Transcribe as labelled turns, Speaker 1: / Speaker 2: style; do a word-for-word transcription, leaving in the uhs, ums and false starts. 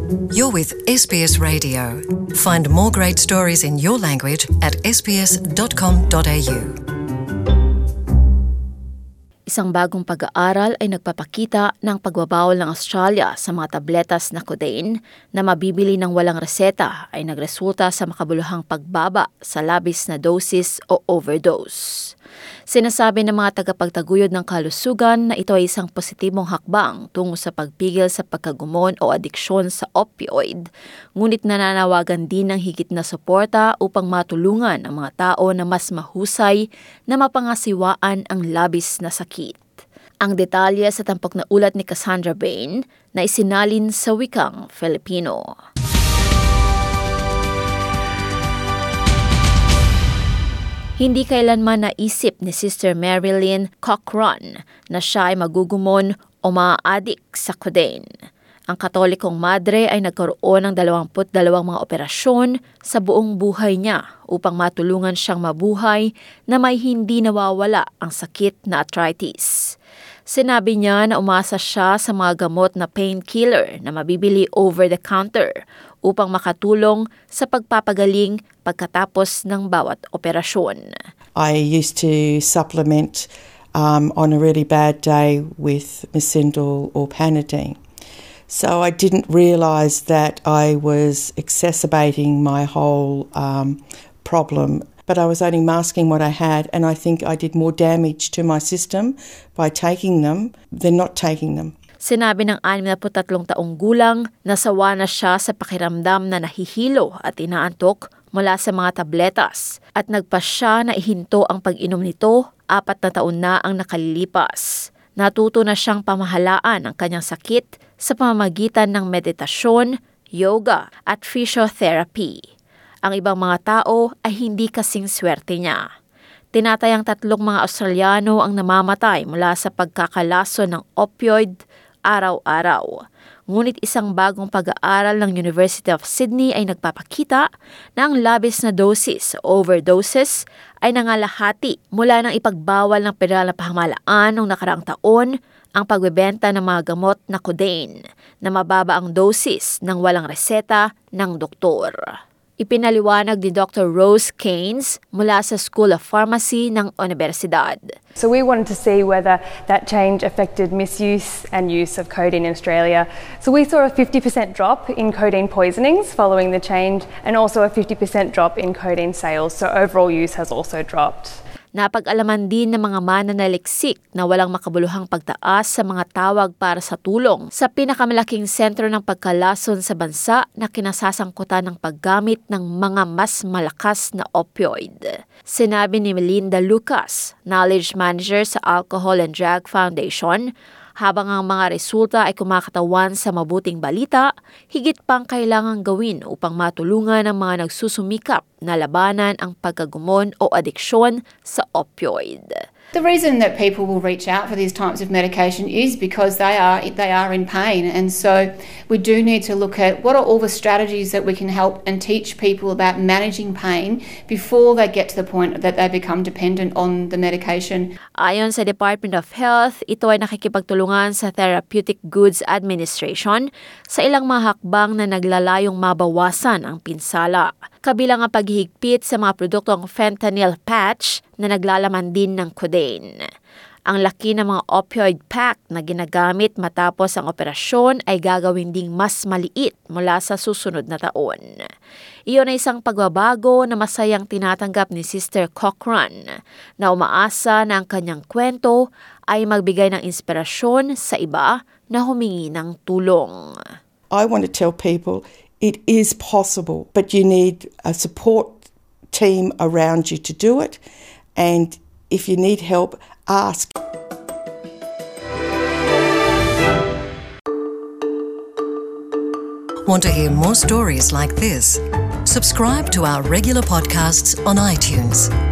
Speaker 1: You're with S B S Radio. Find more great stories in your language at s b s dot com dot a u.
Speaker 2: Isang bagong pag-aaral ay nagpapakita ng pagbabawal ng Australia sa mga tabletas na codeine na mabibili ng walang reseta ay nagresulta sa makabuluhang pagbaba sa labis na dosis o overdose. Sinasabi ng mga tagapagtaguyod ng kalusugan na ito ay isang positibong hakbang tungo sa pagpigil sa pagkagumon o adiksyon sa opioid, ngunit nananawagan din ng higit na suporta upang matulungan ang mga tao na mas mahusay na mapangasiwaan ang labis na sakit. Ang detalye sa tampok na ulat ni Cassandra Bain na isinalin sa wikang Filipino. Hindi kailanman naisip ni Sister Marilyn Cochran na siya ay magugumon o maa-addict sa codeine. Ang Katolikong madre ay nagkaroon ng dalawampu't dalawang mga operasyon sa buong buhay niya upang matulungan siyang mabuhay na may hindi nawawala ang sakit na arthritis. Sinabi niya na umasa siya sa mga gamot na painkiller na mabibili over-the-counter upang makatulong sa pagpapagaling pagkatapos ng bawat operasyon.
Speaker 3: I used to supplement um, on a really bad day with Mesindal or Panadeine. So I didn't realise that I was exacerbating my whole um, problem. But I was only masking what I had, and I think I did more damage to my system by taking them than not taking them.
Speaker 2: Sinabi ng anim na tatlong taong gulang na sawa na siya sa pakiramdam na nahihilo at inaantok mula sa mga tabletas at nagpa siya na ihinto ang pag-inom nito apat na taon na ang nakalilipas. Natuto na siyang pamahalaan ang kanyang sakit sa pamamagitan ng meditasyon, yoga at physiotherapy. Ang ibang mga tao ay hindi kasing swerte niya. Tinatayang tatlong mga Australiano ang namamatay mula sa pagkakalaso ng opioid araw-araw. Ngunit isang bagong pag-aaral ng University of Sydney ay nagpapakita na ang labis na dosis o overdoses ay nangalahati mula ng ipagbawal ng federal na pamahalaan noong nakaraang taon ang pagbebenta ng mga gamot na codeine na mababa ang dosis ng walang reseta ng doktor. Ipinaliwanag ni Doctor Rose Keynes mula sa School of Pharmacy ng Universidad.
Speaker 4: So we wanted to see whether that change affected misuse and use of codeine in Australia. So we saw a fifty percent drop in codeine poisonings following the change and also a fifty percent drop in codeine sales. So overall use has also dropped.
Speaker 2: Napag-alaman din ng mga mananaliksik na walang makabuluhang pagtaas sa mga tawag para sa tulong sa pinakamalaking sentro ng pagkalason sa bansa na kinasasangkutan ng paggamit ng mga mas malakas na opioid. Sinabi ni Melinda Lucas, Knowledge Manager sa Alcohol and Drug Foundation, habang ang mga resulta ay kumakatawan sa mabuting balita, higit pang kailangang gawin upang matulungan ang mga nagsusumikap na labanan ang pagkagumon o adiksyon sa opioid.
Speaker 5: The reason that people will reach out for these types of medication is because they are they are in pain, and so we do need to look at what are all the strategies that we can help and teach people about managing pain before they get to the point that they become dependent on the medication.
Speaker 2: Ayon sa Department of Health, ito ay nakikipagtulungan sa Therapeutic Goods Administration sa ilang mga hakbang na naglalayong mabawasan ang pinsala. Kabilang ang paghihigpit sa mga produktong fentanyl patch na naglalaman din ng codeine. Ang laki ng mga opioid pack na ginagamit matapos ang operasyon ay gagawin ding mas maliit mula sa susunod na taon. Iyon ay isang pagbabago na masayang tinatanggap ni Sister Cochran na umaasa na ang kanyang kwento ay magbigay ng inspirasyon sa iba na humingi ng tulong.
Speaker 3: I want to tell people it is possible, but you need a support team around you to do it. And if you need help, ask.
Speaker 1: Want to hear more stories like this? Subscribe to our regular podcasts on iTunes.